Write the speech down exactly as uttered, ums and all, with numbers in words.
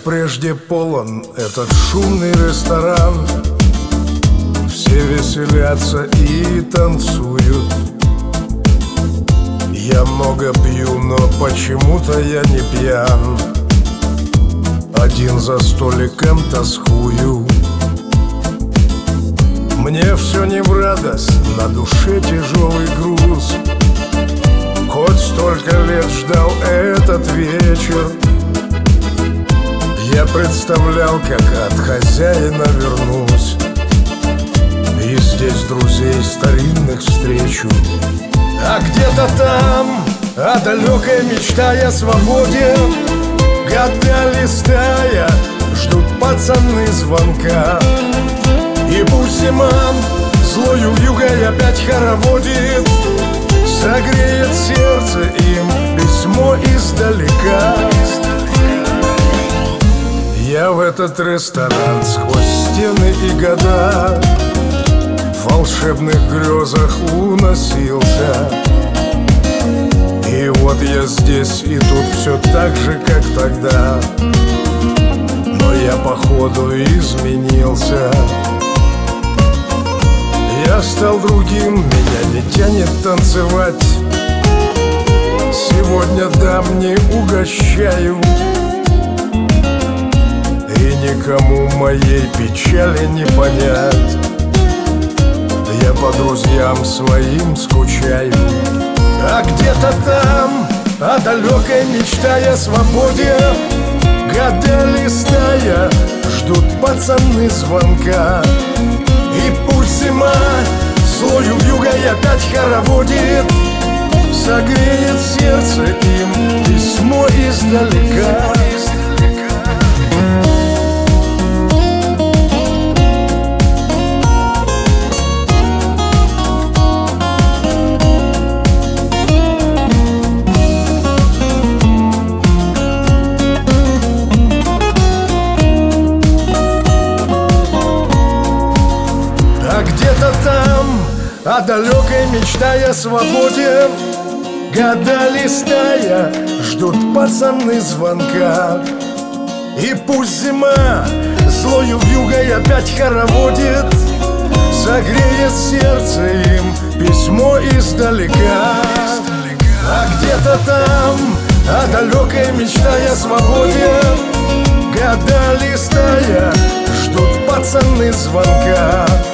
прежде полон этот шумный ресторан. Все веселятся и танцуют. Я много пью, но почему-то я не пьян. Один за столиком тоскую. Мне все не в радость, на душе тяжелый груз. Хоть столько лет ждал этот вечер, я представлял, как от хозяина вернусь, и здесь друзей старинных встречу. А где-то там, о далекой мечтая о свободе, года листая, ждут пацаны звонка. И пусть зима злою вьюгой опять хороводит, согреет сердце им письмо издалека. Я в этот ресторан сквозь стены и года в волшебных грезах уносился. И вот я здесь, и тут все так же, как тогда, но я походу изменился. Я стал другим, меня не тянет танцевать. Сегодня дам не угощаю, и никому моей печали не понять. Я по друзьям своим скучаю. А где-то там, о далекой мечтая о свободе, года листая, ждут пацаны звонка. И пусть зима злою вьюгой опять хороводит, согреет сердце им письмо издалека. Где-то там, о далекой мечтая о свободе, года листая, ждут пацаны звонка. И пусть зима злою вьюгой опять хороводит, согреет сердце им письмо издалека. А где-то там, о далекой мечтая о свободе, года листая, ждут пацаны звонка.